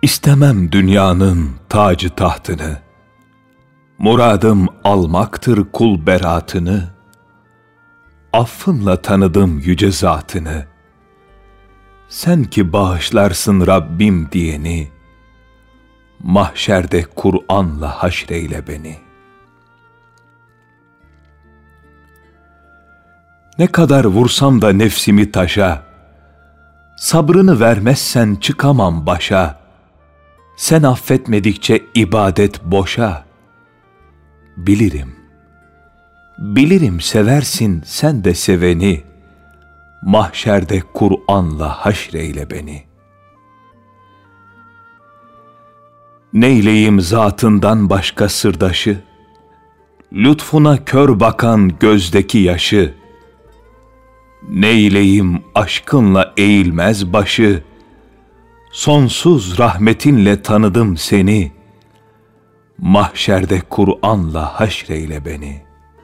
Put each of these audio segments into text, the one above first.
İstemem dünyanın tacı tahtını, muradım almaktır kul beratını. Affınla tanıdım yüce zatını, sen ki bağışlarsın Rabbim diyeni, mahşerde Kur'an'la haşreyle beni. Ne kadar vursam da nefsimi taşa, sabrını vermezsen çıkamam başa. Sen affetmedikçe ibadet boşa. Bilirim, bilirim seversin sen de seveni, mahşerde Kur'an'la haşreyle beni. Neyleyim zatından başka sırdaşı, lütfuna kör bakan gözdeki yaşı. Neyleyim aşkınla eğilmez başı, sonsuz rahmetinle tanıdım seni, mahşerde Kur'an'la haşreyle beni.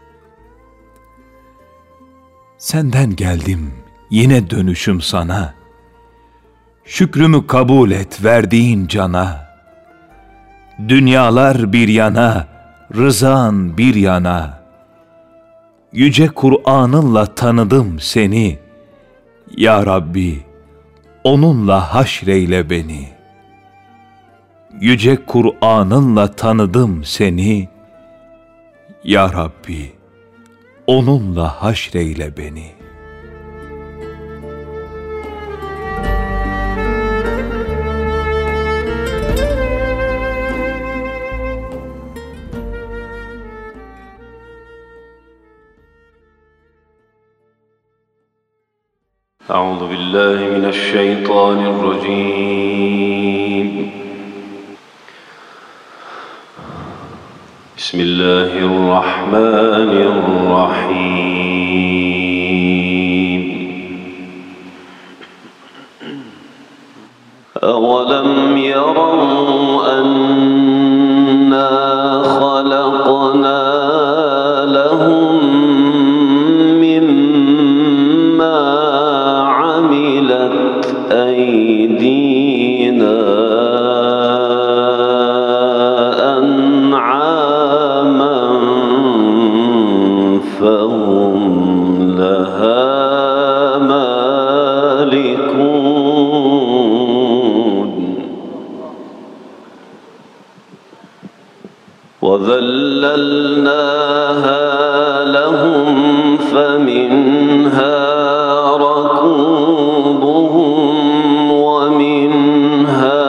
Senden geldim yine dönüşüm sana, şükrümü kabul et verdiğin cana. Dünyalar bir yana, rızan bir yana, yüce Kur'an'ınla tanıdım seni, ya Rabbi onunla haşreyle beni. Yüce Kur'an'ınla tanıdım seni, ya Rabbi onunla haşreyle beni. أعوذ بالله من الشيطان الرجيم. بسم الله الرحمن الرحيم. أولم يروا أنا خلقنا لهم أيدينا أنعاما فهم لها مالكون وذللناها لهم فمنها ركوبهم ومنها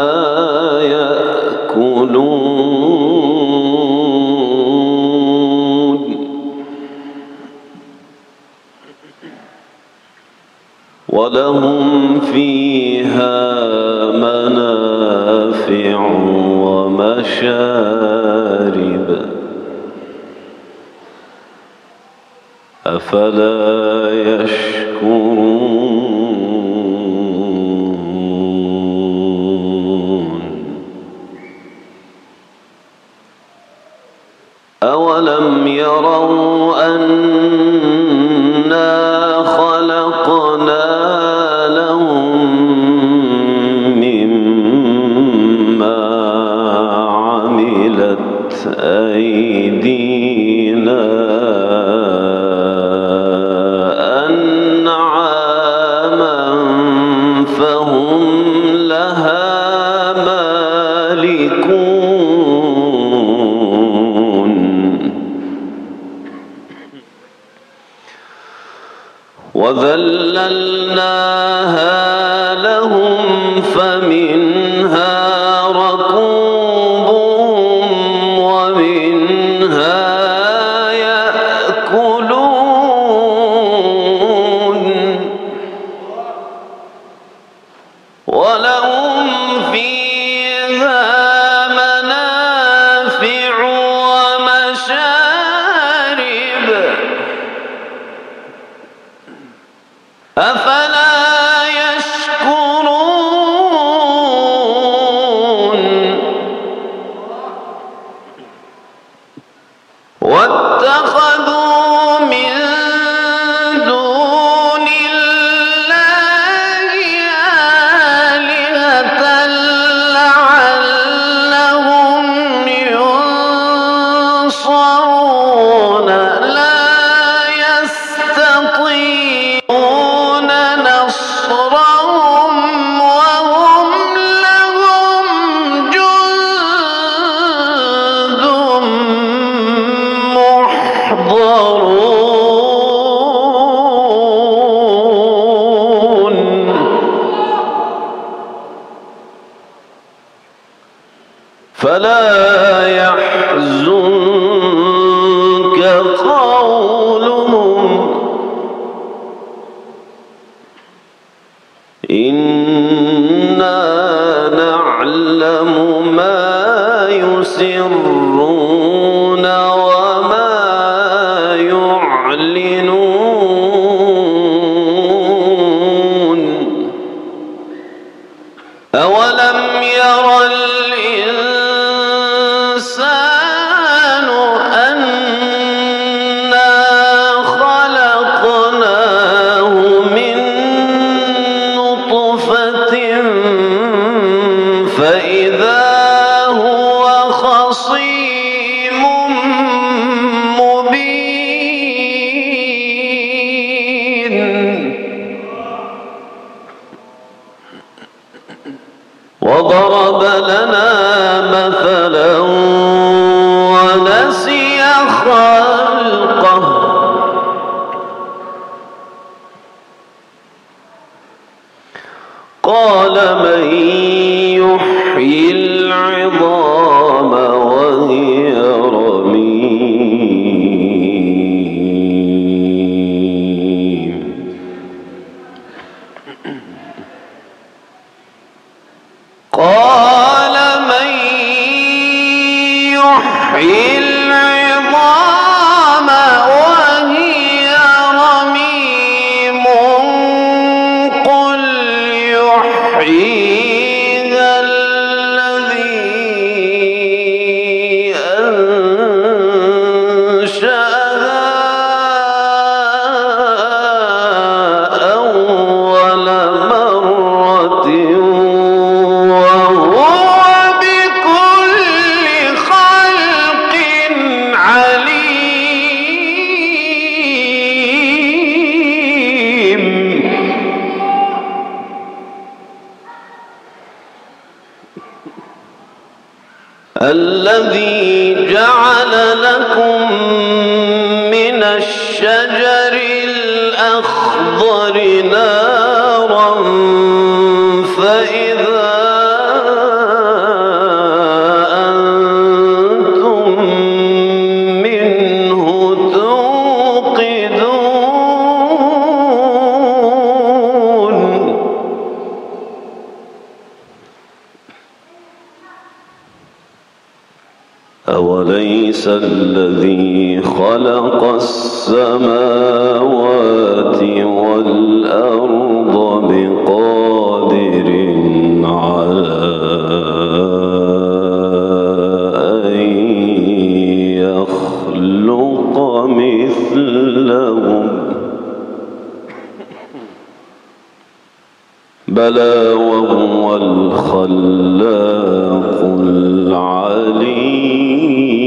يأكلون ولهم فيها منافع ومشارب أفلا يشكرون أولم يروا أنا خلقنا لهم مما عملت أيدينا أنعاما فهم لها مالكون وذللناها لهم فمنها ركوبهم ومنها يأكلون ولهم فيها منافع ومشارب أفلا فلا يحزنك قولهم إنا نعلم ما يسرون وما يعلنون أولم ير الإنسان أنا خلقناه من نطفة فإذا هو خصيم مبين وضرب لنا مثلا ونسي خلقه قال من يحيي العظام وهي رميم قال من يحيي العظام وهي رميم قل يحييها الذي أنشأها أول مرة وهو بكل خلق عليم الذي جعل لكم من الشجر الأخضر نارا فإذا أنتم منه توقدون أوليس الذي خلق السماوات والأرض بقادر على أن يخلق مثلهم بلى وهو الخلاق العليم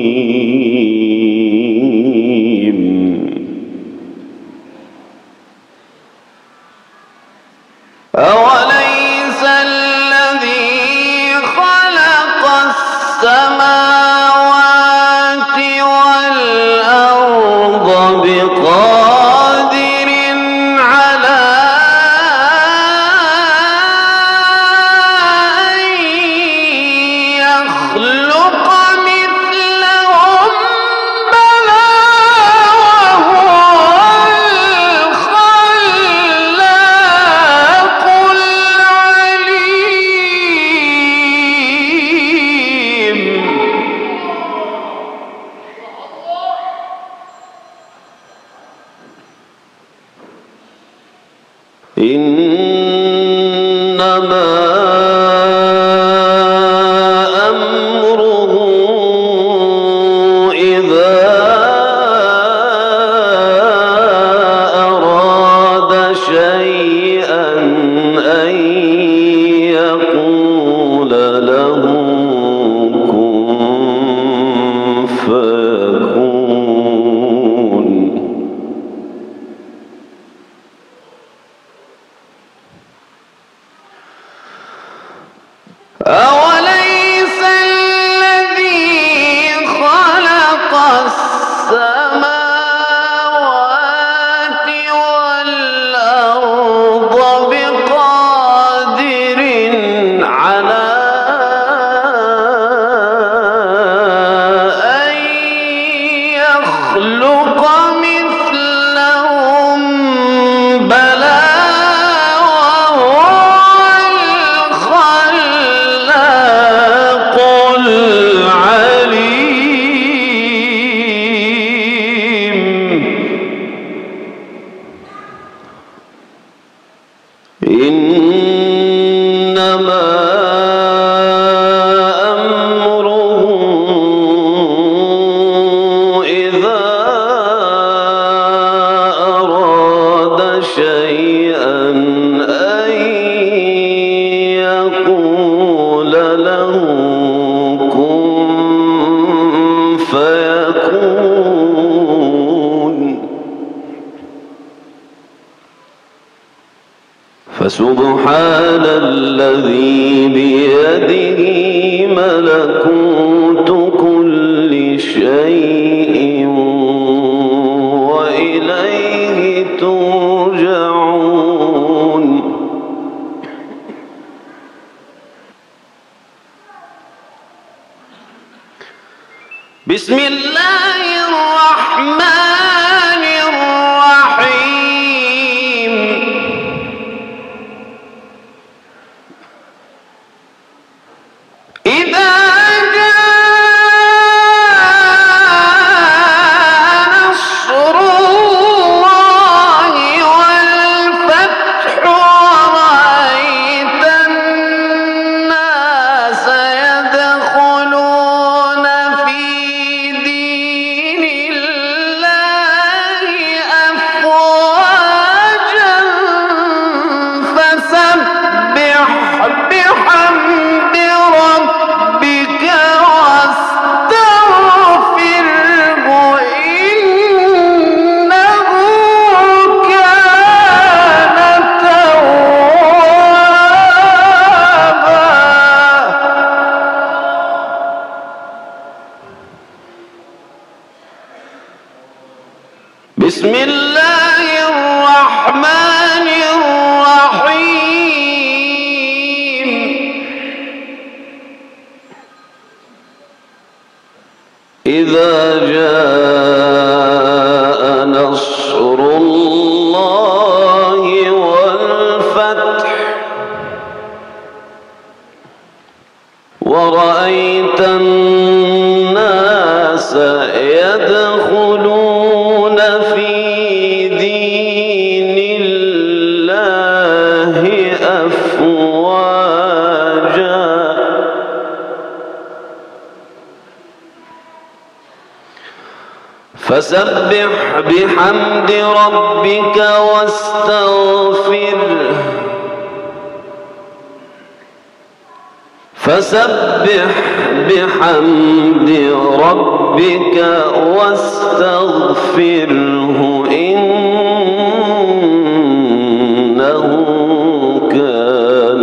أوليس الذي خلق السماوات والأرض بقادر على أن يخلق مثلهم بلى وهو الخلاق العليم إنما أمره إذا أراد شيئا أن يقول له كن فيكون أوليس الذي خلق السماوات والأرض بقادر على يخلق مثلهم بلى وهو الخلاق العليم إنما أمره إذا أراد شيئا أن يقول له كن فيكون فسبحان الذي بيده ملكوت كل شيء وإليه ترجعون بسم الله الرحمن الرحيم إذا جاء نصر الله والفتح ورأيت الناس يدخلون في دين الله أفواجا فسبح بحمد ربك واستغفره إنه كان توابا بسم الله الرحمن الرحيم إذا جاء نصر الله والفتح ورأيت الناس يدخلون في دين الله أفواجا فسبح بحمد ربك واستغفره فسبح بحمد ربك واستغفره إنه كان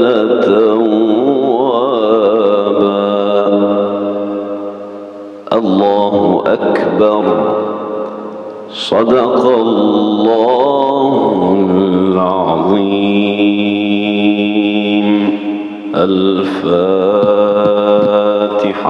توابا الله أكبر صدق الله العظيم الفاتحة.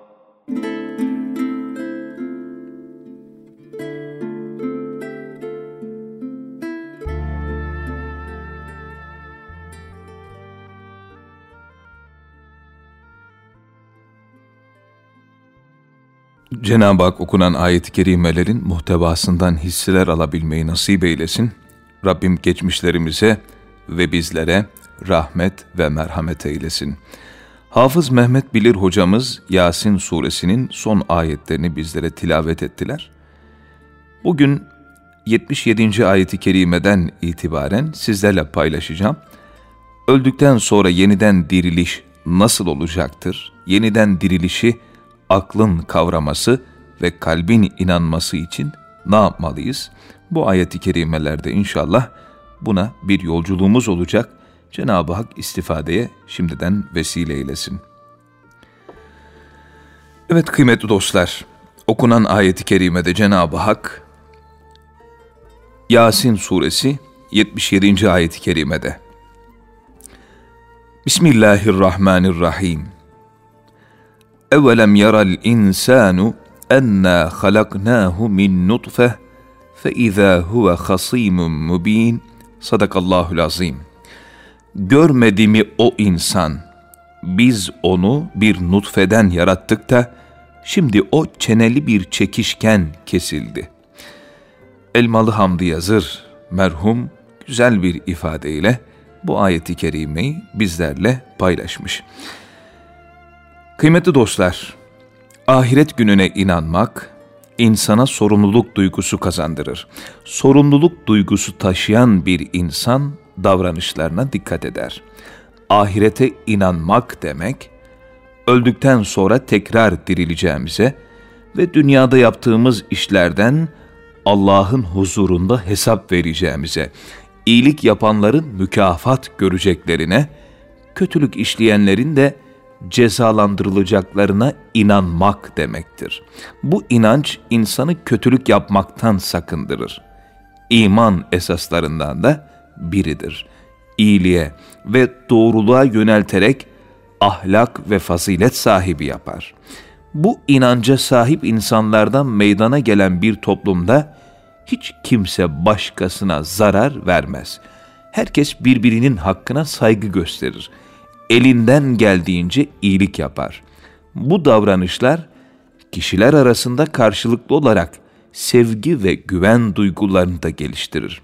Cenab-ı Hak okunan ayet-i kerimelerin muhtevasından hisseler alabilmeyi nasip eylesin. Rabbim geçmişlerimize ve bizlere rahmet ve merhamet eylesin. Hafız Mehmet Bilir hocamız Yasin suresinin son ayetlerini bizlere tilavet ettiler. Bugün 77. ayet-i kerimeden itibaren sizlerle paylaşacağım. Öldükten sonra yeniden diriliş nasıl olacaktır? Yeniden dirilişi aklın kavraması ve kalbin inanması için ne yapmalıyız? Bu ayet-i kerimelerde inşallah buna bir yolculuğumuz olacak. Cenab-ı Hak istifadeye şimdiden vesile eylesin. Evet kıymetli dostlar, okunan ayet-i kerimede Cenab-ı Hak Yasin suresi 77. ayet-i kerimede Bismillahirrahmanirrahim. Evelem yaral insanu enna halaknahu min nutfeh fe izâ huve hasîmun mubîn. Sadakallahul azim. Görmedi mi o insan? Biz onu bir nutfeden yarattık da şimdi o çeneli bir çekişken kesildi. Elmalı Hamdi Yazır merhum güzel bir ifadeyle bu ayeti kerimeyi bizlerle paylaşmış. Kıymetli dostlar, ahiret gününe inanmak insana sorumluluk duygusu kazandırır. Sorumluluk duygusu taşıyan bir insan davranışlarına dikkat eder. Ahirete inanmak demek, öldükten sonra tekrar dirileceğimize ve dünyada yaptığımız işlerden Allah'ın huzurunda hesap vereceğimize, iyilik yapanların mükafat göreceklerine, kötülük işleyenlerin de cezalandırılacaklarına inanmak demektir. Bu inanç insanı kötülük yapmaktan sakındırır. İman esaslarından da biridir. İyiliğe ve doğruluğa yönelterek ahlak ve fazilet sahibi yapar. Bu inanca sahip insanlardan meydana gelen bir toplumda hiç kimse başkasına zarar vermez. Herkes birbirinin hakkına saygı gösterir. Elinden geldiğince iyilik yapar. Bu davranışlar kişiler arasında karşılıklı olarak sevgi ve güven duygularını da geliştirir.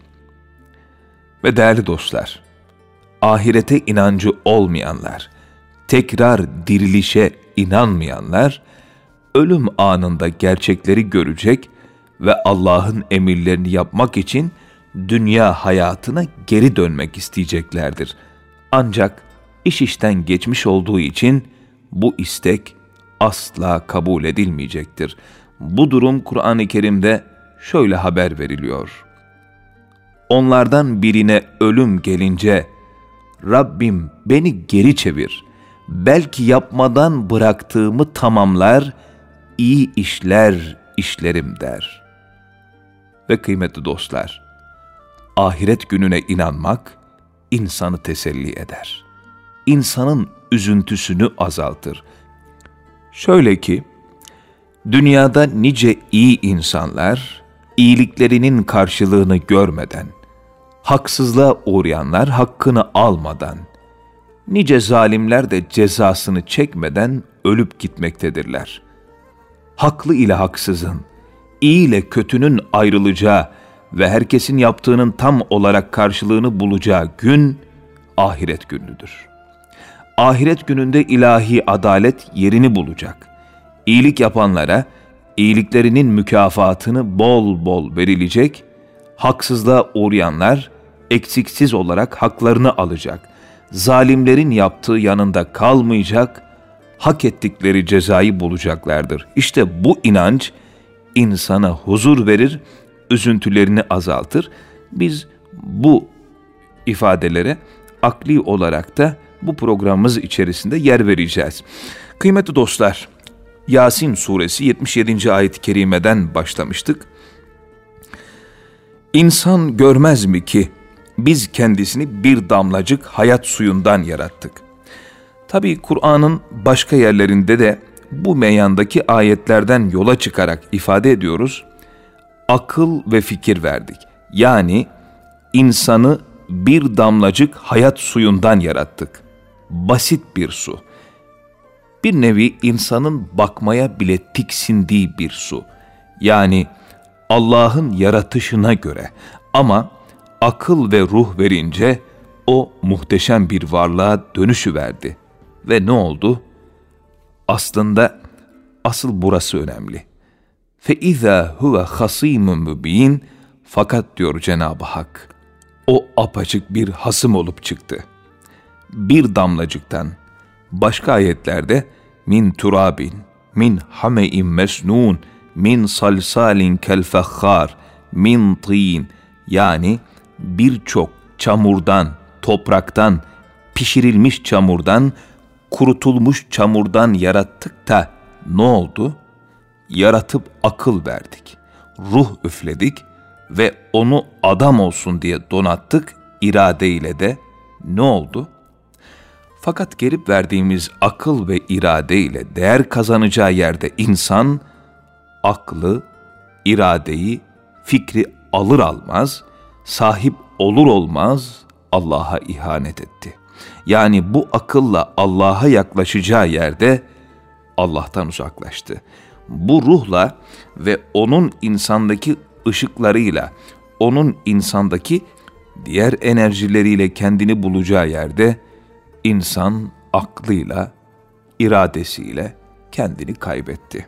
Ve değerli dostlar, ahirete inancı olmayanlar, tekrar dirilişe inanmayanlar, ölüm anında gerçekleri görecek ve Allah'ın emirlerini yapmak için dünya hayatına geri dönmek isteyeceklerdir. Ancak iş işten geçmiş olduğu için bu istek asla kabul edilmeyecektir. Bu durum Kur'an-ı Kerim'de şöyle haber veriliyor. Onlardan birine ölüm gelince, Rabbim beni geri çevir, belki yapmadan bıraktığımı tamamlar, iyi işler işlerim der. Ve kıymetli dostlar, ahiret gününe inanmak insanı teselli eder. İnsanın üzüntüsünü azaltır. Şöyle ki, dünyada nice iyi insanlar, iyiliklerinin karşılığını görmeden, haksızlığa uğrayanlar hakkını almadan, nice zalimler de cezasını çekmeden ölüp gitmektedirler. Haklı ile haksızın, iyi ile kötünün ayrılacağı ve herkesin yaptığının tam olarak karşılığını bulacağı gün, ahiret günüdür. Ahiret gününde ilahi adalet yerini bulacak. İyilik yapanlara iyiliklerinin mükafatını bol bol verilecek, haksızlığa uğrayanlar eksiksiz olarak haklarını alacak. Zalimlerin yaptığı yanında kalmayacak, hak ettikleri cezayı bulacaklardır. İşte bu inanç insana huzur verir, üzüntülerini azaltır. Biz bu ifadelere akli olarak da bu programımız içerisinde yer vereceğiz. Kıymetli dostlar, Yasin suresi 77. ayet-i kerimeden başlamıştık. İnsan görmez mi ki biz kendisini bir damlacık hayat suyundan yarattık. Tabii Kur'an'ın başka yerlerinde de bu meyandaki ayetlerden yola çıkarak ifade ediyoruz. Akıl ve fikir verdik. Yani insanı bir damlacık hayat suyundan yarattık. Basit bir su. Bir nevi insanın bakmaya bile tiksindiği bir su. Yani Allah'ın yaratışına göre, ama akıl ve ruh verince o muhteşem bir varlığa dönüşüverdi. Ve ne oldu? Aslında asıl burası önemli. فَاِذَا هُوَ خَصِيمٌ مُب۪ينٌ. Fakat diyor Cenab-ı Hak, o apaçık bir hasım olup çıktı. Bir damlacıktan, başka ayetlerde min turabin, min hame'in mesnun, min salsalin kelfekhar, min tin, yani birçok çamurdan, topraktan, pişirilmiş çamurdan, kurutulmuş çamurdan yarattık da ne oldu? Yaratıp akıl verdik, ruh üfledik ve onu adam olsun diye donattık, iradeyle de ne oldu? Fakat gelip verdiğimiz akıl ve iradeyle değer kazanacağı yerde insan aklı, iradeyi, fikri alır almaz, sahip olur olmaz Allah'a ihanet etti. Yani bu akılla Allah'a yaklaşacağı yerde Allah'tan uzaklaştı. Bu ruhla ve onun insandaki ışıklarıyla, onun insandaki diğer enerjileriyle kendini bulacağı yerde insan aklıyla, iradesiyle kendini kaybetti.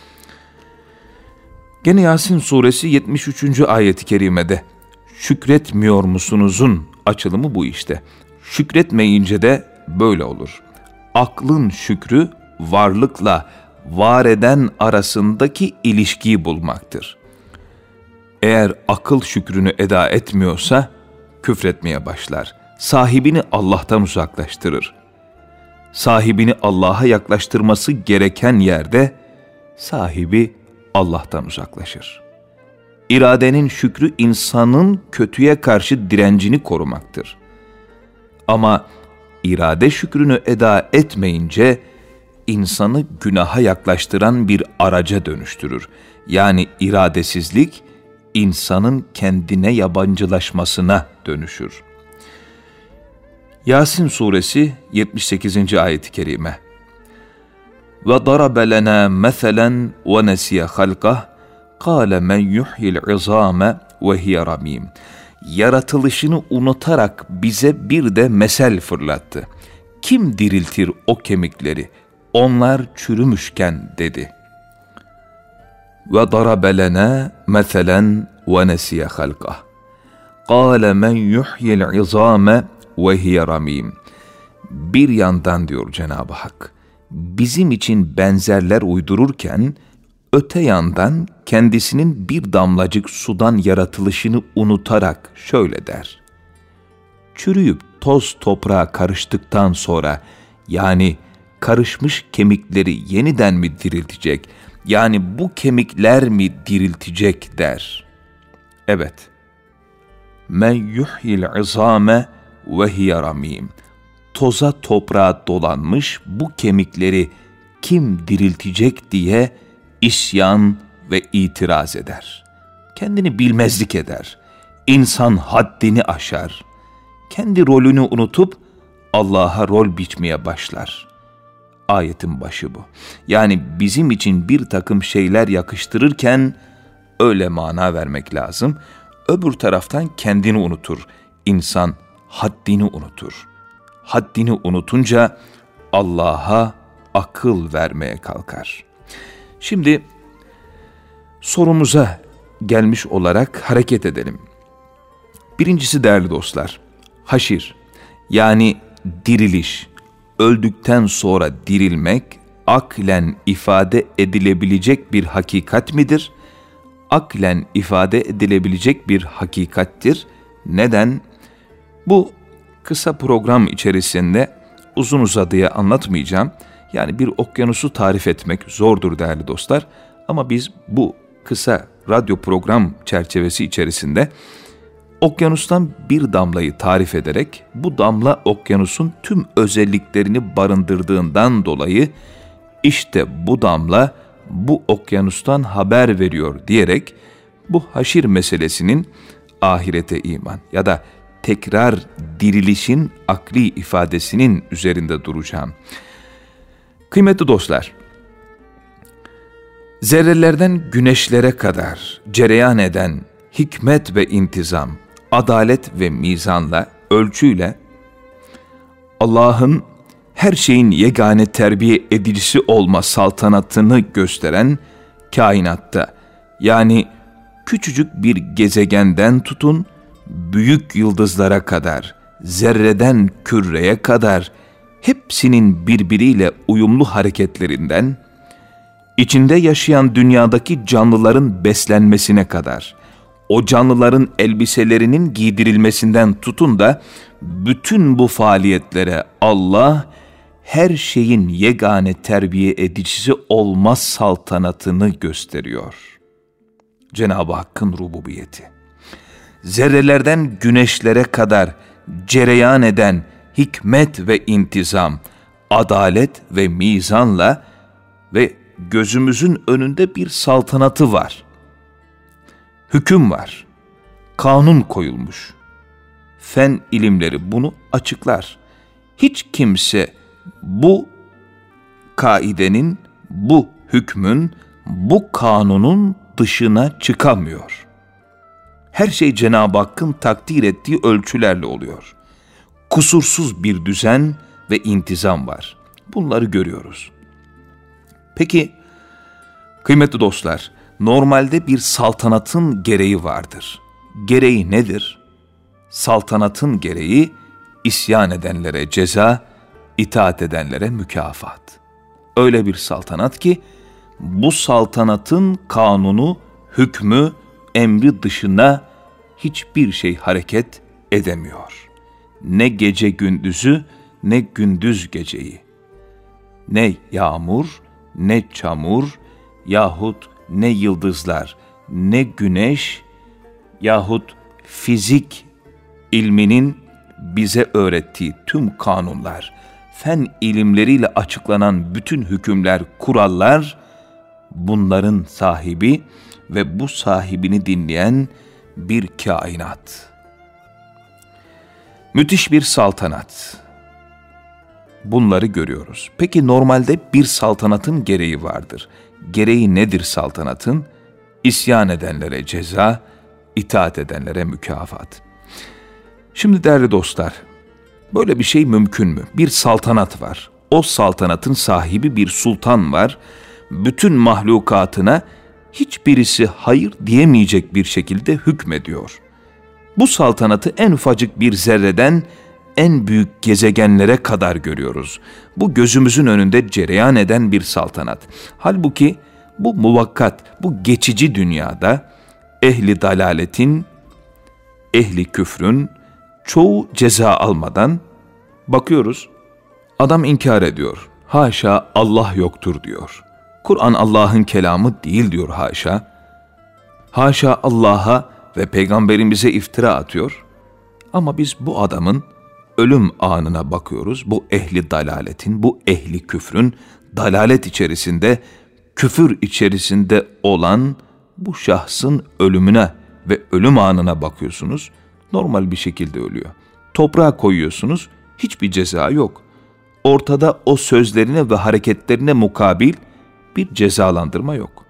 Gene Yasin suresi 73. ayet-i kerimede şükretmiyor musunuzun açılımı bu işte. Şükretmeyince de böyle olur. Aklın şükrü varlıkla var eden arasındaki ilişkiyi bulmaktır. Eğer akıl şükrünü eda etmiyorsa küfretmeye başlar. Sahibini Allah'tan uzaklaştırır. Sahibini Allah'a yaklaştırması gereken yerde sahibi Allah'tan uzaklaşır. İradenin şükrü insanın kötüye karşı direncini korumaktır. Ama irade şükrünü eda etmeyince insanı günaha yaklaştıran bir araca dönüştürür. Yani iradesizlik insanın kendine yabancılaşmasına dönüşür. Yasin suresi 78. ayet-i kerime. Ve darabe lena meselen ve nesiye halkah kâle men yuhyil izâme ve hiye ramîm. Yaratılışını unutarak bize bir de mesel fırlattı. Kim diriltir o kemikleri? Onlar çürümüşken dedi. Ve darabe lena meselen ve nesiye halkah kâle men yuhyil izâme ve hiye ramîm. Bir yandan diyor Cenab-ı Hak, bizim için benzerler uydururken, öte yandan kendisinin bir damlacık sudan yaratılışını unutarak şöyle der. Çürüyüp toz toprağa karıştıktan sonra, yani karışmış kemikleri yeniden mi diriltecek, yani bu kemikler mi diriltecek der. Evet. Men yuhyil izâme ve hiye ramîm. Toza toprağa dolanmış bu kemikleri kim diriltecek diye isyan ve itiraz eder. Kendini bilmezlik eder. İnsan haddini aşar. Kendi rolünü unutup Allah'a rol biçmeye başlar. Ayetin başı bu. Yani bizim için bir takım şeyler yakıştırırken öyle mana vermek lazım. Öbür taraftan kendini unutur. İnsan haddini unutur. Haddini unutunca Allah'a akıl vermeye kalkar. Şimdi sorumuza gelmiş olarak hareket edelim. Birincisi değerli dostlar, haşir yani diriliş, öldükten sonra dirilmek aklen ifade edilebilecek bir hakikat midir? Aklen ifade edilebilecek bir hakikattir. Neden? Bu kısa program içerisinde uzun uzadıya anlatmayacağım. Yani bir okyanusu tarif etmek zordur değerli dostlar. Ama biz bu kısa radyo program çerçevesi içerisinde okyanustan bir damlayı tarif ederek bu damla okyanusun tüm özelliklerini barındırdığından dolayı işte bu damla bu okyanustan haber veriyor diyerek bu haşir meselesinin ahirete iman ya da tekrar dirilişin akli ifadesinin üzerinde duracağım. Kıymetli dostlar, zerrelerden güneşlere kadar cereyan eden hikmet ve intizam, adalet ve mizanla, ölçüyle Allah'ın her şeyin yegane terbiye edicisi olma saltanatını gösteren kainatta, yani küçücük bir gezegenden tutun, büyük yıldızlara kadar, zerreden küreye kadar hepsinin birbiriyle uyumlu hareketlerinden, içinde yaşayan dünyadaki canlıların beslenmesine kadar, o canlıların elbiselerinin giydirilmesinden tutun da, bütün bu faaliyetlere Allah, her şeyin yegane terbiye edicisi olma saltanatını gösteriyor. Cenab-ı Hakk'ın rububiyeti. Zerrelerden güneşlere kadar cereyan eden hikmet ve intizam, adalet ve mizanla ve gözümüzün önünde bir saltanatı var. Hüküm var. Kanun koyulmuş. Fen ilimleri bunu açıklar. Hiç kimse bu kaidenin, bu hükmün, bu kanunun dışına çıkamıyor. Her şey Cenab-ı Hakk'ın takdir ettiği ölçülerle oluyor. Kusursuz bir düzen ve intizam var. Bunları görüyoruz. Peki, kıymetli dostlar, normalde bir saltanatın gereği vardır. Gereği nedir? Saltanatın gereği, isyan edenlere ceza, itaat edenlere mükafat. Öyle bir saltanat ki, bu saltanatın kanunu, hükmü, emri dışına hiçbir şey hareket edemiyor. Ne gece gündüzü, ne gündüz geceyi. Ne yağmur, ne çamur, yahut ne yıldızlar, ne güneş, yahut fizik ilminin bize öğrettiği tüm kanunlar, fen ilimleriyle açıklanan bütün hükümler, kurallar, bunların sahibi ve bu sahibini dinleyen bir kainat. Müthiş bir saltanat. Bunları görüyoruz. Peki normalde bir saltanatın gereği vardır. Gereği nedir saltanatın? İsyan edenlere ceza, itaat edenlere mükafat. Şimdi değerli dostlar, böyle bir şey mümkün mü? Bir saltanat var. O saltanatın sahibi bir sultan var. Bütün mahlukatına hiçbirisi hayır diyemeyecek bir şekilde hükmediyor. Bu saltanatı en ufacık bir zerreden en büyük gezegenlere kadar görüyoruz. Bu gözümüzün önünde cereyan eden bir saltanat. Halbuki bu muvakkat, bu geçici dünyada ehli dalaletin, ehli küfrün çoğu ceza almadan bakıyoruz. Adam inkar ediyor. Haşa, Allah yoktur diyor. Kur'an Allah'ın kelamı değil diyor haşa. Haşa, Allah'a ve peygamberimize iftira atıyor. Ama biz bu adamın ölüm anına bakıyoruz. Bu ehli dalaletin, bu ehli küfrün dalalet içerisinde, küfür içerisinde olan bu şahsın ölümüne ve ölüm anına bakıyorsunuz. Normal bir şekilde ölüyor. Toprağa koyuyorsunuz, hiçbir ceza yok. Ortada o sözlerine ve hareketlerine mukabil bir cezalandırma yok.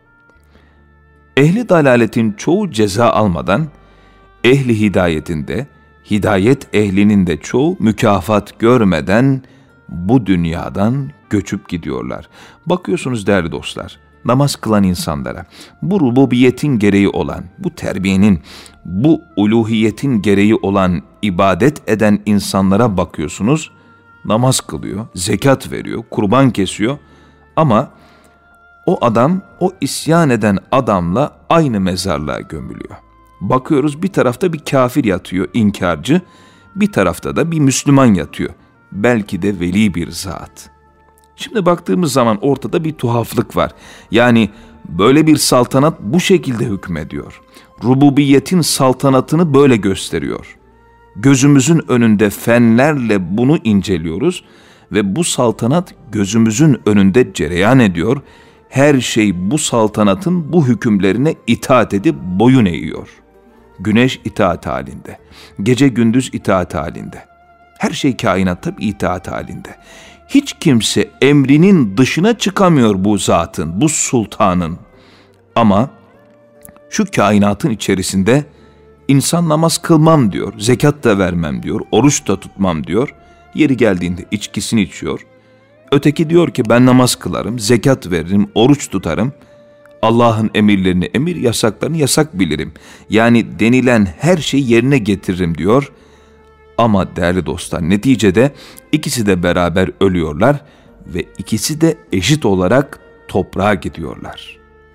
Ehli dalaletin çoğu ceza almadan, ehli hidayetinde, hidayet ehlinin de çoğu mükafat görmeden bu dünyadan göçüp gidiyorlar. Bakıyorsunuz değerli dostlar, namaz kılan insanlara, bu rububiyetin gereği olan, bu terbiyenin, bu uluhiyetin gereği olan ibadet eden insanlara bakıyorsunuz, namaz kılıyor, zekat veriyor, kurban kesiyor ama o adam, o isyan eden adamla aynı mezarlığa gömülüyor. Bakıyoruz bir tarafta bir kafir yatıyor, inkarcı, bir tarafta da bir Müslüman yatıyor. Belki de veli bir zat. Şimdi baktığımız zaman ortada bir tuhaflık var. Yani böyle bir saltanat bu şekilde hükmediyor. Rububiyetin saltanatını böyle gösteriyor. Gözümüzün önünde fenlerle bunu inceliyoruz ve bu saltanat gözümüzün önünde cereyan ediyor. Her şey bu saltanatın bu hükümlerine itaat edip boyun eğiyor. Güneş itaat halinde, gece gündüz itaat halinde. Her şey kainatta bir itaat halinde. Hiç kimse emrinin dışına çıkamıyor bu zatın, bu sultanın. Ama şu kainatın içerisinde insan namaz kılmam diyor, zekat da vermem diyor, oruç da tutmam diyor. Yeri geldiğinde içkisini içiyor. Öteki diyor ki ben namaz kılarım, zekat veririm, oruç tutarım. Allah'ın emirlerini emir, yasaklarını yasak bilirim. Yani denilen her şeyi yerine getiririm diyor. Ama değerli dostlar, neticede ikisi de beraber ölüyorlar ve ikisi de eşit olarak toprağa gidiyorlar.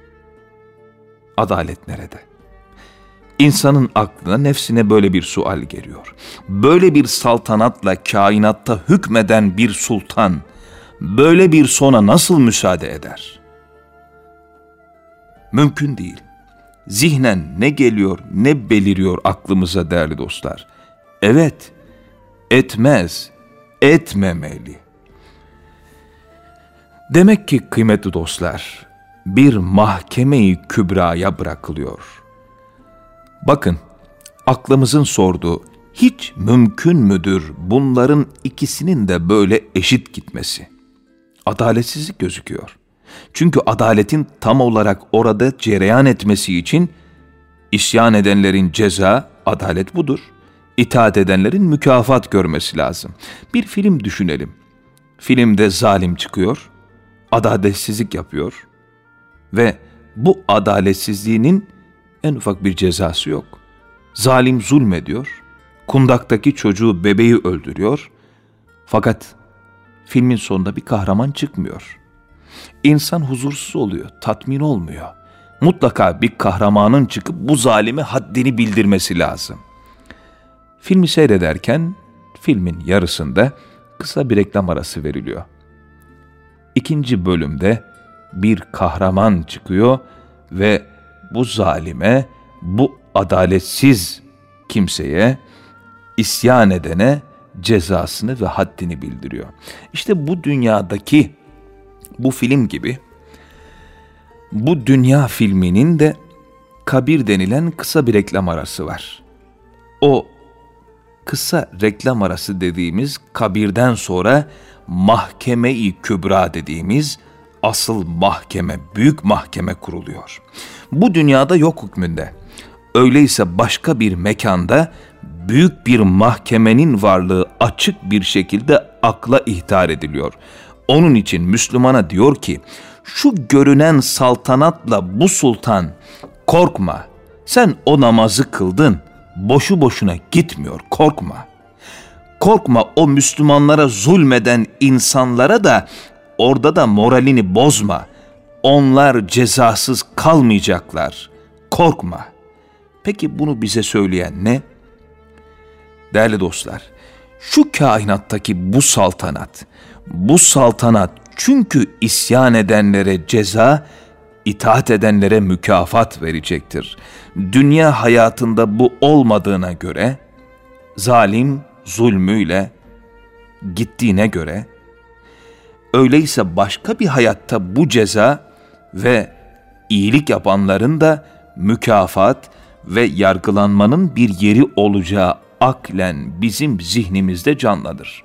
Adalet nerede? İnsanın aklına, nefsine böyle bir sual geliyor. Böyle bir saltanatla kainatta hükmeden bir sultan, böyle bir sona nasıl müsaade eder? Mümkün değil. Zihnen ne geliyor, ne beliriyor aklımıza değerli dostlar? Evet, etmez, etmemeli. Demek ki kıymetli dostlar, bir mahkeme-i kübraya bırakılıyor. Bakın, aklımızın sorduğu, hiç mümkün müdür bunların ikisinin de böyle eşit gitmesi? Adaletsizlik gözüküyor. Çünkü adaletin tam olarak orada cereyan etmesi için isyan edenlerin ceza, adalet budur. İtaat edenlerin mükafat görmesi lazım. Bir film düşünelim. Filmde zalim çıkıyor, adaletsizlik yapıyor ve bu adaletsizliğinin en ufak bir cezası yok. Zalim zulmediyor, kundaktaki çocuğu, bebeği öldürüyor. Fakat filmin sonunda bir kahraman çıkmıyor. İnsan huzursuz oluyor, tatmin olmuyor. Mutlaka bir kahramanın çıkıp bu zalime haddini bildirmesi lazım. Filmi seyrederken filmin yarısında kısa bir reklam arası veriliyor. İkinci bölümde bir kahraman çıkıyor ve bu zalime, bu adaletsiz kimseye, isyan edene cezasını ve haddini bildiriyor. İşte bu dünyadaki bu film gibi, bu dünya filminin de kabir denilen kısa bir reklam arası var. O kısa reklam arası dediğimiz kabirden sonra mahkeme-i kübra dediğimiz asıl mahkeme, büyük mahkeme kuruluyor. Bu dünyada yok hükmünde. Öyleyse başka bir mekanda büyük bir mahkemenin varlığı açık bir şekilde akla ihtar ediliyor. Onun için Müslümana diyor ki, şu görünen saltanatla bu sultan korkma. Sen o namazı kıldın, boşu boşuna gitmiyor, korkma. Korkma o Müslümanlara zulmeden insanlara da orada da moralini bozma. Onlar cezasız kalmayacaklar. Korkma. Peki bunu bize söyleyen ne? Değerli dostlar, şu kainattaki bu saltanat çünkü isyan edenlere ceza, itaat edenlere mükafat verecektir. Dünya hayatında bu olmadığına göre, zalim zulmüyle gittiğine göre, öyleyse başka bir hayatta bu ceza ve iyilik yapanların da mükafat ve yargılanmanın bir yeri olacağı aklen bizim zihnimizde canlanır.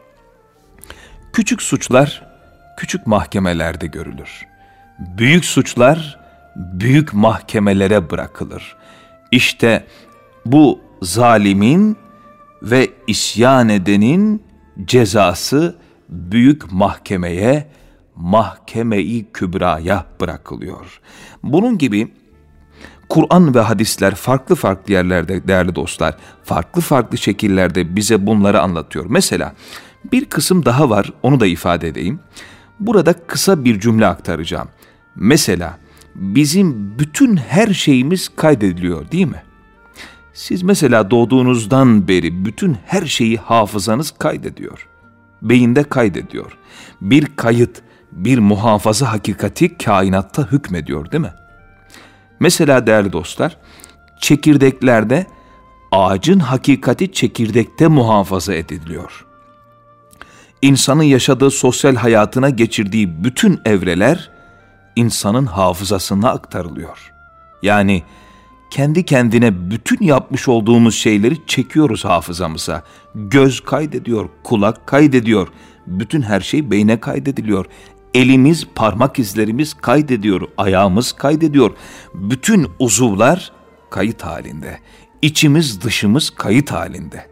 Küçük suçlar küçük mahkemelerde görülür. Büyük suçlar büyük mahkemelere bırakılır. İşte bu zalimin ve isyan edenin cezası büyük mahkemeye, mahkeme-i kübraya bırakılıyor. Bunun gibi Kur'an ve hadisler farklı farklı yerlerde değerli dostlar, farklı farklı şekillerde bize bunları anlatıyor. Mesela bir kısım daha var, onu da ifade edeyim. Burada kısa bir cümle aktaracağım. Mesela bizim bütün her şeyimiz kaydediliyor değil mi? Siz mesela doğduğunuzdan beri bütün her şeyi hafızanız kaydediyor. Beyinde kaydediyor. Bir kayıt, bir muhafaza hakikati kainatta hükmediyor değil mi? Mesela değerli dostlar, çekirdeklerde ağacın hakikati çekirdekte muhafaza ediliyor. İnsanın yaşadığı sosyal hayatına geçirdiği bütün evreler insanın hafızasına aktarılıyor. Yani kendi kendine bütün yapmış olduğumuz şeyleri çekiyoruz hafızamıza. Göz kaydediyor, kulak kaydediyor, bütün her şey beyne kaydediliyor. Elimiz, parmak izlerimiz kaydediyor, ayağımız kaydediyor. Bütün uzuvlar kayıt halinde. İçimiz dışımız kayıt halinde.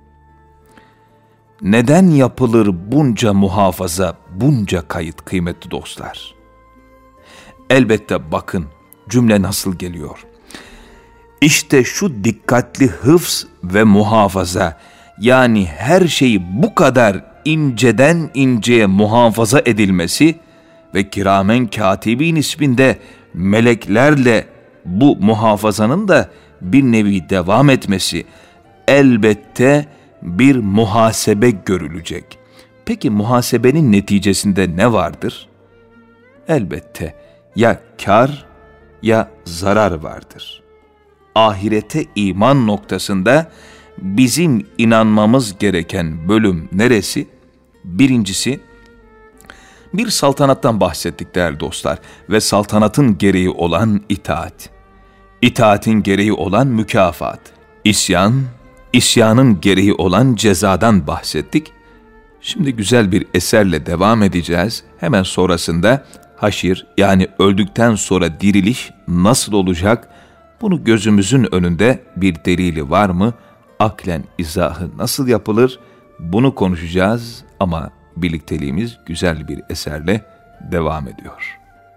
Neden yapılır bunca muhafaza, bunca kayıt kıymetli dostlar? Elbette bakın cümle nasıl geliyor. İşte şu dikkatli hıfz ve muhafaza, yani her şeyi bu kadar inceden inceye muhafaza edilmesi ve kiramen katibin isminde meleklerle bu muhafazanın da bir nevi devam etmesi, elbette bir muhasebe görülecek. Peki muhasebenin neticesinde ne vardır? Elbette ya kar ya zarar vardır. Ahirete iman noktasında bizim inanmamız gereken bölüm neresi? Birincisi, Bir saltanattan bahsettik değerli dostlar ve saltanatın gereği olan itaat. İtaatin gereği olan mükafat. İsyanın gereği olan cezadan bahsettik. Şimdi güzel bir eserle devam edeceğiz. Hemen sonrasında haşir yani öldükten sonra diriliş nasıl olacak? Bunu gözümüzün önünde bir delili var mı? Aklen izahı nasıl yapılır? Bunu konuşacağız ama birlikteliğimiz güzel bir eserle devam ediyor.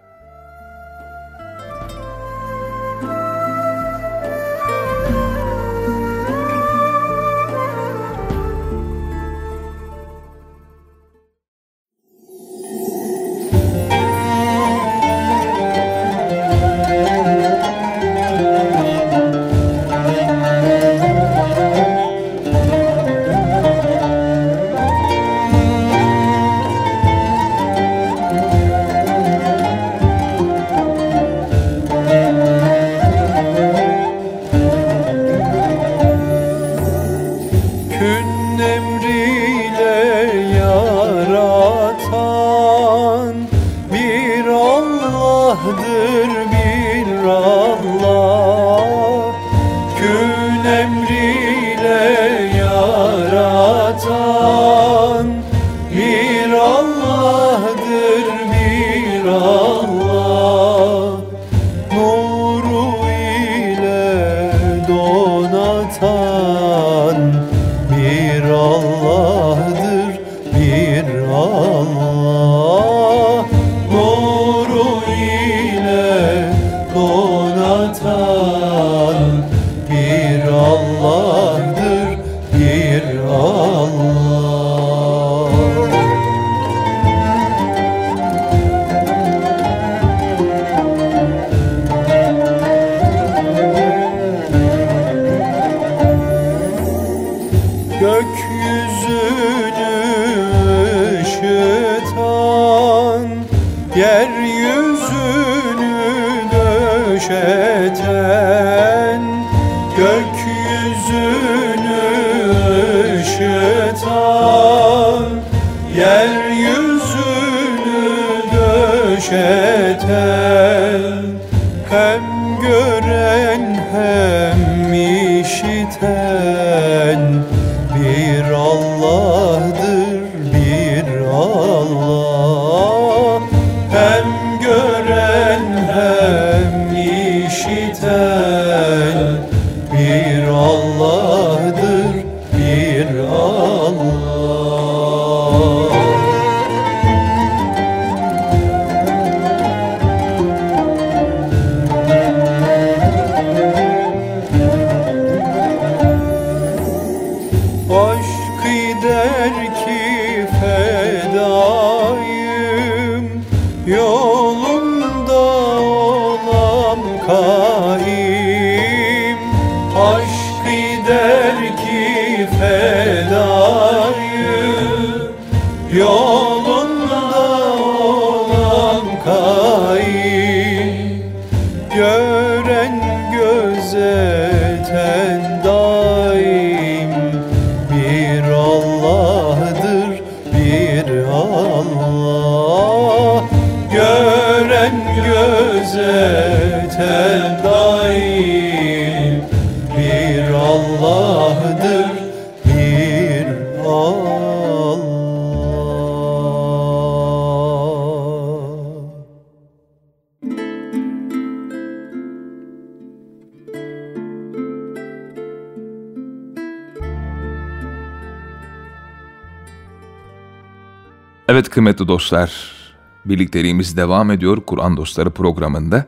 Evet kıymetli dostlar, birlikteliğimiz devam ediyor Kur'an Dostları programında.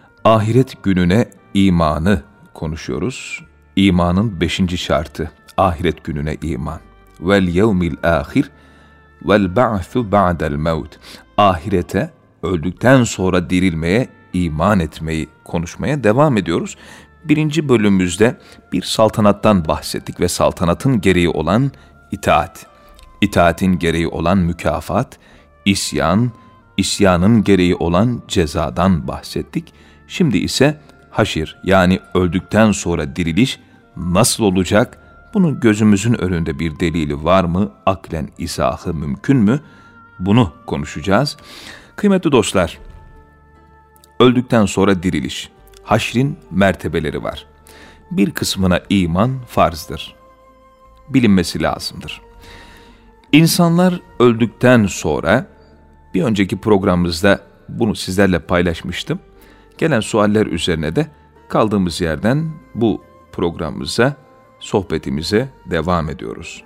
Ahiret gününe imanı konuşuyoruz. İmanın 5. şartı, ahiret gününe iman. Vel yevmil ahir vel ba'su ba'del mevt. Ahirete, öldükten sonra dirilmeye iman etmeyi konuşmaya devam ediyoruz. 1. bölümümüzde bir saltanattan bahsettik ve saltanatın gereği olan itaat. İtaatin gereği olan mükafat, isyanın gereği olan cezadan bahsettik. Şimdi ise haşir yani öldükten sonra diriliş nasıl olacak? Bunun gözümüzün önünde bir delili var mı? Aklen izahı mümkün mü? bunu konuşacağız. Kıymetli dostlar, öldükten sonra diriliş, haşrin mertebeleri var. Bir kısmına iman farzdır. Bilinmesi lazımdır. İnsanlar öldükten sonra, bir önceki programımızda bunu sizlerle paylaşmıştım. Gelen sualler üzerine de kaldığımız yerden bu programımıza, sohbetimize devam ediyoruz.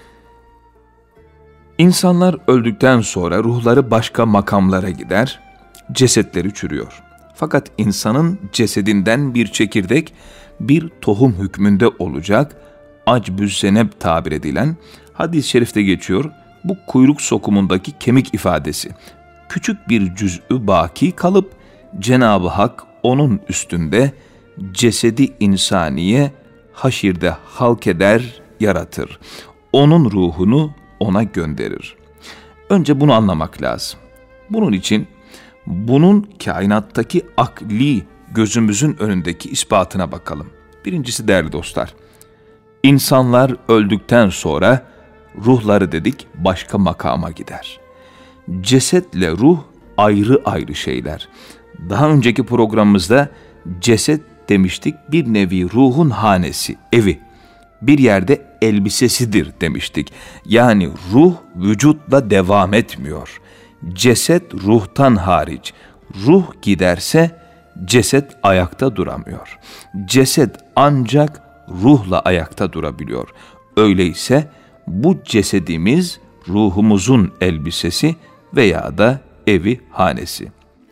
İnsanlar öldükten sonra ruhları başka makamlara gider, cesetleri çürüyor. Fakat insanın cesedinden bir çekirdek, bir tohum hükmünde olacak, acbüzzeneb tabir edilen, hadis-i şerifte geçiyor, bu kuyruk sokumundaki kemik ifadesi, küçük bir cüz'ü baki kalıp, Cenab-ı Hak onun üstünde cesedi insaniye haşirde halk eder, yaratır. Onun ruhunu ona gönderir. Önce bunu anlamak lazım. Bunun için bunun kainattaki akli gözümüzün önündeki ispatına bakalım. Birincisi değerli dostlar, İnsanlar öldükten sonra ruhları dedik başka makama gider. Cesetle ruh ayrı ayrı şeyler. Daha önceki programımızda ceset demiştik, bir nevi ruhun hanesi, evi. Bir yerde elbisesidir demiştik. Yani ruh vücutla devam etmiyor. Ceset ruhtan hariç. Ruh giderse ceset ayakta duramıyor. Ceset ancak ruhla ayakta durabiliyor. Öyleyse bu cesedimiz ruhumuzun elbisesi veya da evi, hanesi.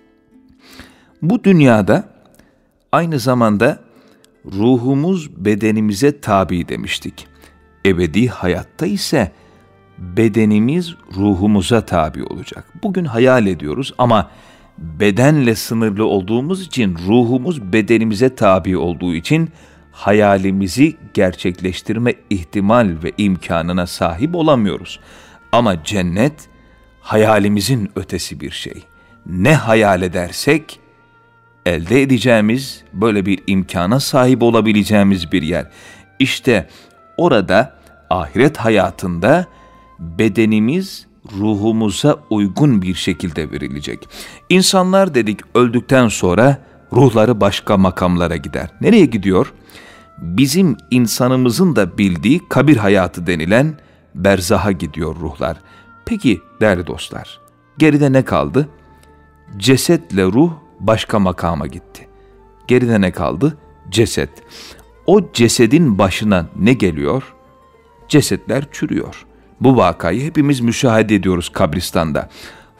Bu dünyada aynı zamanda ruhumuz bedenimize tabi demiştik. Ebedi hayatta ise bedenimiz ruhumuza tabi olacak. Bugün hayal ediyoruz ama bedenle sınırlı olduğumuz için, ruhumuz bedenimize tabi olduğu için hayalimizi gerçekleştirme ihtimal ve imkanına sahip olamıyoruz. Ama cennet hayalimizin ötesi bir şey. Ne hayal edersek elde edeceğimiz, böyle bir imkana sahip olabileceğimiz bir yer. İşte orada ahiret hayatında bedenimiz ruhumuza uygun bir şekilde verilecek. İnsanlar dedik öldükten sonra ruhları başka makamlara gider. Nereye gidiyor? Bizim insanımızın da bildiği kabir hayatı denilen berzaha gidiyor ruhlar. Peki değerli dostlar, geride ne kaldı? Cesetle ruh başka makama gitti. Geride ne kaldı? Ceset. O cesedin başına ne geliyor? Cesetler çürüyor. Bu vakayı hepimiz müşahede ediyoruz kabristanda.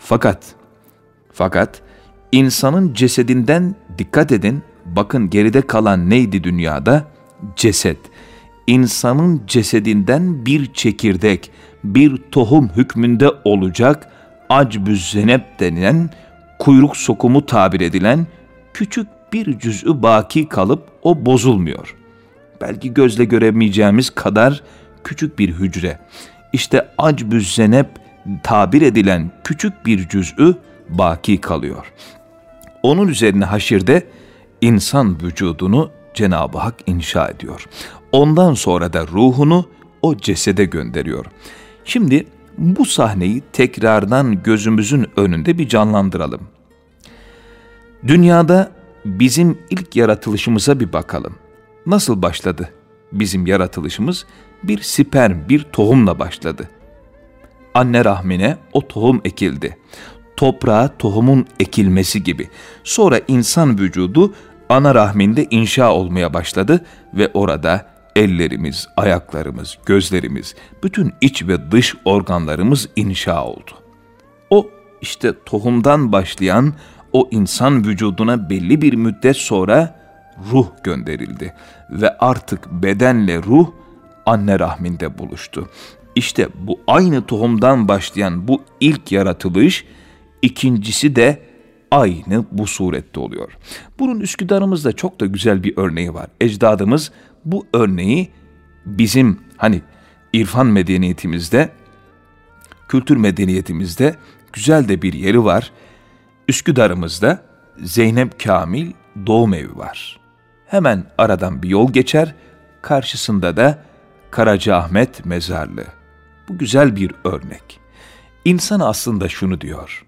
Fakat insanın cesedinden dikkat edin, bakın geride kalan neydi dünyada? Ceset. İnsanın cesedinden bir çekirdek, bir tohum hükmünde olacak, acbüzzeneb denilen, kuyruk sokumu tabir edilen küçük bir cüz'ü baki kalıp o bozulmuyor. Belki gözle göremeyeceğimiz kadar küçük bir hücre. İşte acbüzzeneb tabir edilen küçük bir cüz'ü baki kalıyor. Onun üzerine haşirde insan vücudunu Cenab-ı Hak inşa ediyor. Ondan sonra da ruhunu o cesede gönderiyor. Şimdi bu sahneyi tekrardan gözümüzün önünde bir canlandıralım. Dünyada bizim ilk yaratılışımıza bir bakalım. Nasıl başladı bizim yaratılışımız? Bir sperm, bir tohumla başladı. Anne rahmine o tohum ekildi. Toprağa tohumun ekilmesi gibi. Sonra insan vücudu ana rahminde inşa olmaya başladı ve orada ellerimiz, ayaklarımız, gözlerimiz, bütün iç ve dış organlarımız inşa oldu. O işte tohumdan başlayan o insan vücuduna belli bir müddet sonra ruh gönderildi ve artık bedenle ruh anne rahminde buluştu. İşte bu aynı tohumdan başlayan bu ilk yaratılış, ikincisi de aynı bu surette oluyor. Bunun Üsküdar'ımızda çok da güzel bir örneği var. Ecdadımız bu örneği bizim irfan medeniyetimizde, kültür medeniyetimizde güzel de bir yeri var. Üsküdar'ımızda Zeynep Kamil doğum evi var. Hemen aradan bir yol geçer, karşısında da Karacaahmet mezarlığı. Bu güzel bir örnek. İnsan aslında şunu diyor: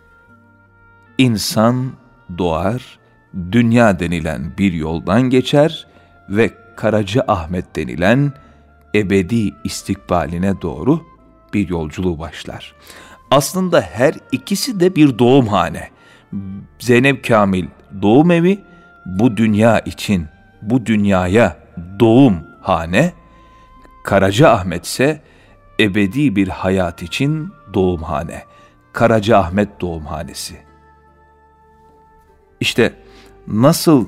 İnsan doğar, dünya denilen bir yoldan geçer ve Karacaahmet denilen ebedi istikbaline doğru bir yolculuğu başlar. Aslında her ikisi de bir doğumhane. Zeynep Kamil doğum evi, bu dünya için, bu dünyaya doğumhane. Karacaahmet ise ebedi bir hayat için doğumhane. Karacaahmet doğumhanesi. İşte nasıl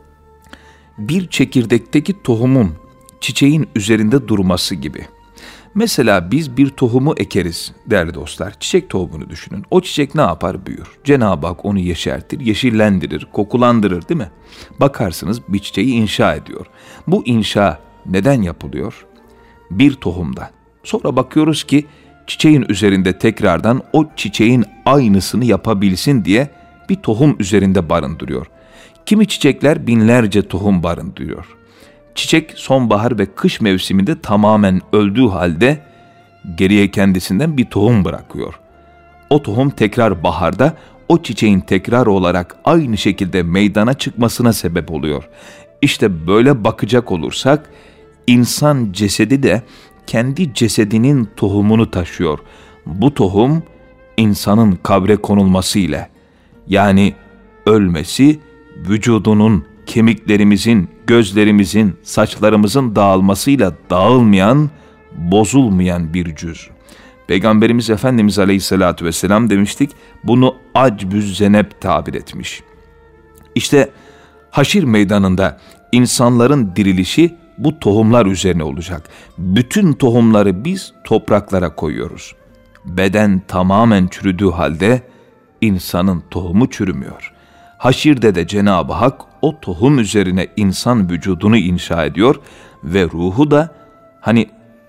bir çekirdekteki tohumun çiçeğin üzerinde durması gibi. Mesela biz bir tohumu ekeriz değerli dostlar. Çiçek tohumunu düşünün. O çiçek ne yapar? Büyür. Cenab-ı Hak onu yeşertir, yeşillendirir, kokulandırır, değil mi? Bakarsınız bir çiçeği inşa ediyor. Bu inşa neden yapılıyor? Bir tohumdan. Sonra bakıyoruz ki çiçeğin üzerinde tekrardan o çiçeğin aynısını yapabilsin diye bir tohum üzerinde barındırıyor. Kimi çiçekler binlerce tohum barındırıyor. Çiçek sonbahar ve kış mevsiminde tamamen öldüğü halde geriye kendisinden bir tohum bırakıyor. O tohum tekrar baharda o çiçeğin tekrar olarak aynı şekilde meydana çıkmasına sebep oluyor. İşte böyle bakacak olursak insan cesedi de kendi cesedinin tohumunu taşıyor. Bu tohum insanın kabre konulması ile, yani ölmesi, vücudunun, kemiklerimizin, gözlerimizin, saçlarımızın dağılmasıyla dağılmayan, bozulmayan bir cüz. Peygamberimiz Efendimiz Aleyhisselatü Vesselam demiştik, bunu acbüz zenep tabir etmiş. İşte haşir meydanında insanların dirilişi bu tohumlar üzerine olacak. Bütün tohumları biz topraklara koyuyoruz. Beden tamamen çürüdüğü halde insanın tohumu çürümüyor. Haşirde de Cenab-ı Hak o tohum üzerine insan vücudunu inşa ediyor ve ruhu da hani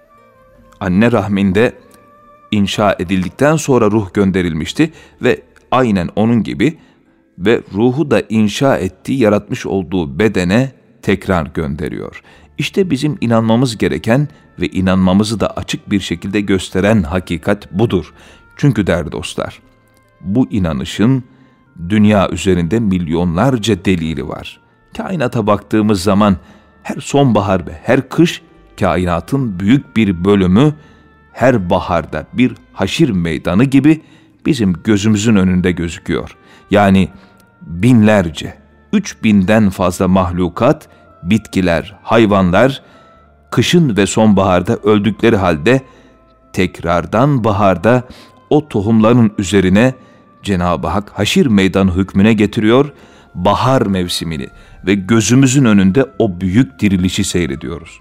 anne rahminde inşa edildikten sonra ruh gönderilmişti ve aynen onun gibi ve ruhu da inşa ettiği, yaratmış olduğu bedene tekrar gönderiyor. İşte bizim inanmamız gereken ve inanmamızı da açık bir şekilde gösteren hakikat budur. Çünkü değerli dostlar, bu inanışın dünya üzerinde milyonlarca delili var. Kainata baktığımız zaman her sonbahar ve her kış kainatın büyük bir bölümü her baharda bir haşir meydanı gibi bizim gözümüzün önünde gözüküyor. Yani binlerce, 3000'den fazla mahlukat, bitkiler, hayvanlar kışın ve sonbaharda öldükleri halde tekrardan baharda o tohumların üzerine Cenab-ı Hak haşir meydanı hükmüne getiriyor, bahar mevsimini ve gözümüzün önünde o büyük dirilişi seyrediyoruz.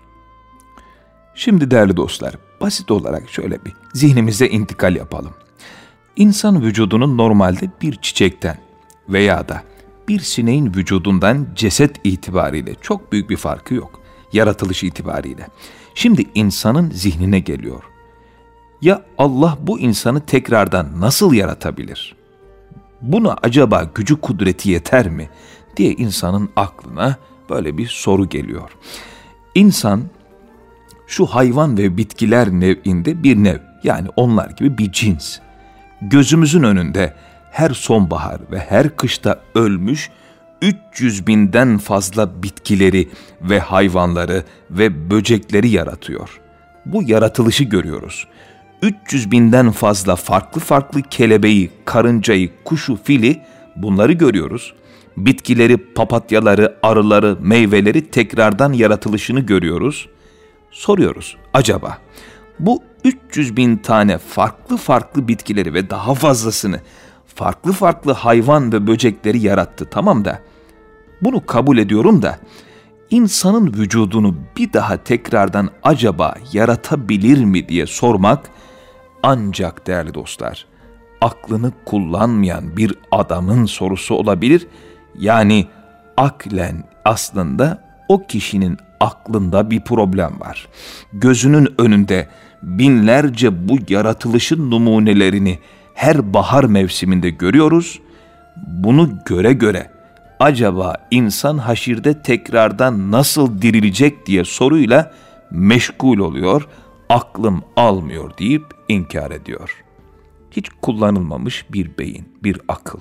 Şimdi değerli dostlar, basit olarak şöyle bir zihnimize intikal yapalım. İnsan vücudunun normalde bir çiçekten veya da bir sineğin vücudundan ceset itibariyle çok büyük bir farkı yok. Yaratılış itibariyle. Şimdi insanın zihnine geliyor. Ya Allah bu insanı tekrardan nasıl yaratabilir? Buna acaba gücü kudreti yeter mi diye insanın aklına böyle bir soru geliyor. İnsan şu hayvan ve bitkiler nev'inde bir nev, yani onlar gibi bir cins. Gözümüzün önünde her sonbahar ve her kışta ölmüş 300.000'den fazla bitkileri ve hayvanları ve böcekleri yaratıyor. Bu yaratılışı görüyoruz. 300.000'den fazla farklı kelebeği, karıncayı, kuşu, fili, bunları görüyoruz. Bitkileri, papatyaları, arıları, meyveleri tekrardan yaratılışını görüyoruz. Soruyoruz, acaba bu 300.000 tane farklı bitkileri ve daha fazlasını, farklı hayvan ve böcekleri yarattı, tamam da bunu kabul ediyorum da insanın vücudunu bir daha tekrardan acaba yaratabilir mi diye sormak ancak değerli dostlar aklını kullanmayan bir adamın sorusu olabilir. Yani aklen aslında o kişinin aklında bir problem var. Gözünün önünde binlerce bu yaratılışın numunelerini her bahar mevsiminde görüyoruz. Bunu göre acaba insan haşirde tekrardan nasıl dirilecek diye soruyla meşgul oluyor, aklım almıyor deyip inkar ediyor. Hiç kullanılmamış bir beyin, bir akıl.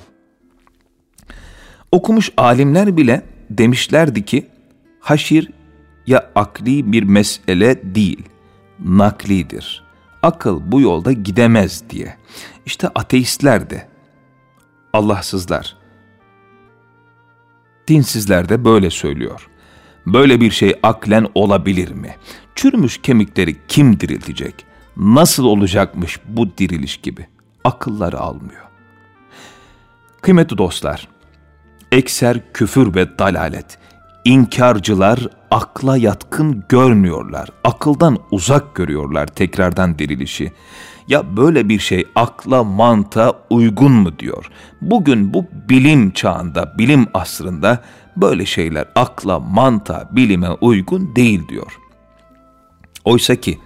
Okumuş alimler bile demişlerdi ki haşir ya akli bir mesele değil, naklidir. Akıl bu yolda gidemez diye. İşte ateistler de, Allahsızlar, dinsizler de böyle söylüyor. Böyle bir şey aklen olabilir mi? Çürümüş kemikleri kim diriltecek? Nasıl olacakmış bu diriliş gibi? Akılları almıyor. Kıymetli dostlar, ekser küfür ve dalalet. İnkarcılar akla yatkın görmüyorlar. Akıldan uzak görüyorlar tekrardan dirilişi. Ya böyle bir şey akla, mantığa uygun mu diyor. Bugün bu bilim çağında, bilim asrında böyle şeyler akla, mantığa, bilime uygun değil diyor. Oysa ki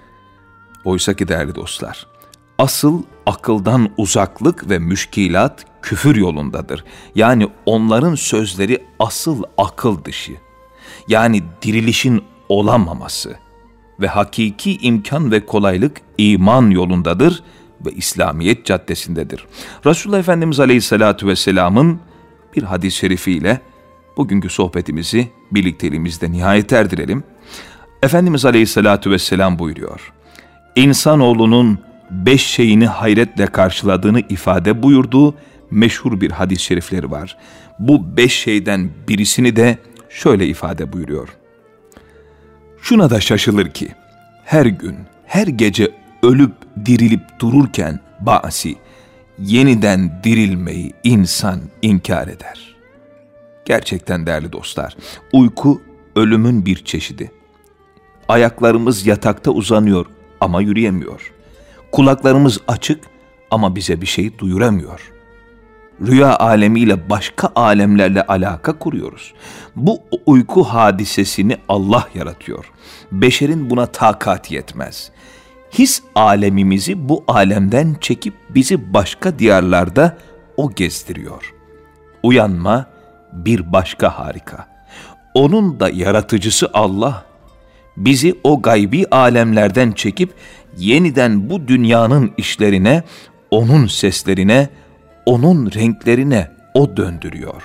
değerli dostlar, asıl akıldan uzaklık ve müşkilat küfür yolundadır. Yani onların sözleri asıl akıl dışı. Yani dirilişin olamaması ve hakiki imkan ve kolaylık iman yolundadır ve İslamiyet caddesindedir. Resulullah Efendimiz Aleyhisselatü Vesselam'ın bir hadis-i şerifiyle bugünkü sohbetimizi birlikteliğimizde nihayet erdirelim. Efendimiz Aleyhisselatü Vesselam buyuruyor: İnsanoğlunun 5 şeyini hayretle karşıladığını ifade buyurduğu meşhur bir hadis-i şerifleri var. Bu 5 şeyden birisini de şöyle ifade buyuruyor: Şuna da şaşılır ki her gün, her gece ölüp dirilip dururken ba'si, yeniden dirilmeyi insan inkar eder. Gerçekten değerli dostlar, uyku ölümün bir çeşidi. Ayaklarımız yatakta uzanıyor ama yürüyemiyor. Kulaklarımız açık ama bize bir şey duyuramıyor. Rüya alemiyle başka alemlerle alaka kuruyoruz. Bu uyku hadisesini Allah yaratıyor. Beşerin buna takati yetmez. His alemimizi bu alemden çekip bizi başka diyarlarda o gezdiriyor. Uyanma bir başka harika. Onun da yaratıcısı Allah. Bizi o gaybi alemlerden çekip yeniden bu dünyanın işlerine, onun seslerine, onun renklerine o döndürüyor.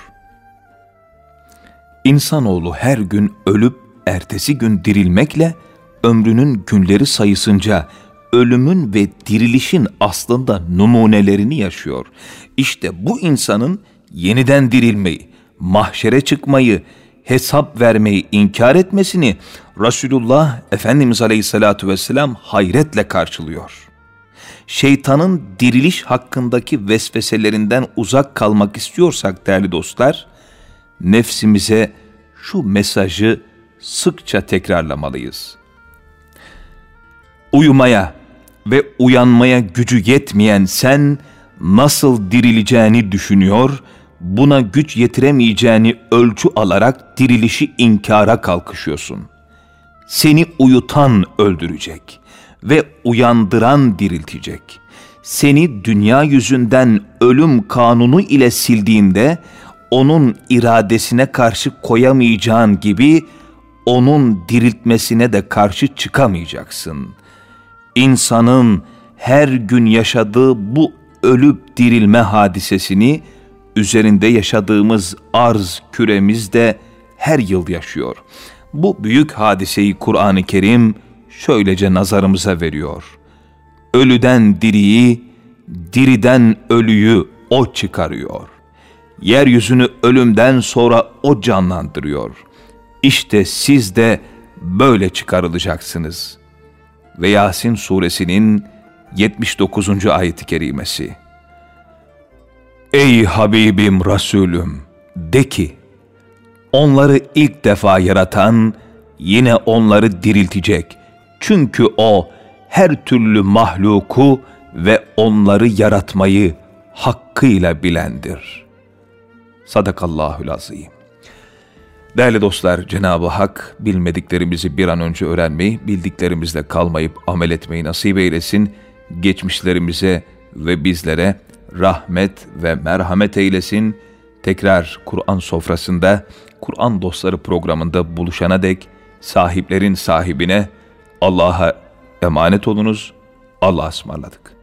İnsanoğlu her gün ölüp ertesi gün dirilmekle ömrünün günleri sayısınca ölümün ve dirilişin aslında numunelerini yaşıyor. İşte bu insanın yeniden dirilmeyi, mahşere çıkmayı, hesap vermeyi inkar etmesini Resulullah Efendimiz Aleyhisselatü Vesselam hayretle karşılıyor. Şeytanın diriliş hakkındaki vesveselerinden uzak kalmak istiyorsak değerli dostlar, nefsimize şu mesajı sıkça tekrarlamalıyız. Uyumaya ve uyanmaya gücü yetmeyen sen nasıl dirileceğini düşünüyor, buna güç yetiremeyeceğini ölçü alarak dirilişi inkara kalkışıyorsun. Seni uyutan öldürecek ve uyandıran diriltecek. Seni dünya yüzünden ölüm kanunu ile sildiğinde onun iradesine karşı koyamayacağın gibi onun diriltmesine de karşı çıkamayacaksın. İnsanın her gün yaşadığı bu ölüp dirilme hadisesini üzerinde yaşadığımız arz küremiz de her yıl yaşıyor. Bu büyük hadiseyi Kur'an-ı Kerim şöylece nazarımıza veriyor. Ölüden diriyi, diriden ölüyü o çıkarıyor. Yeryüzünü ölümden sonra o canlandırıyor. İşte siz de böyle çıkarılacaksınız. Ve Yasin suresinin 79. ayet-i kerimesi. Ey Habibim Resulüm, de ki, onları ilk defa yaratan yine onları diriltecek. Çünkü o her türlü mahluku ve onları yaratmayı hakkıyla bilendir. Sadakallahul azim. Değerli dostlar, Cenab-ı Hak bilmediklerimizi bir an önce öğrenmeyi, bildiklerimizle kalmayıp amel etmeyi nasip eylesin. Geçmişlerimize ve bizlere rahmet ve merhamet eylesin. Tekrar Kur'an sofrasında, Kur'an Dostları programında buluşana dek sahiplerin sahibine Allah'a emanet olunuz. Allah'a ısmarladık.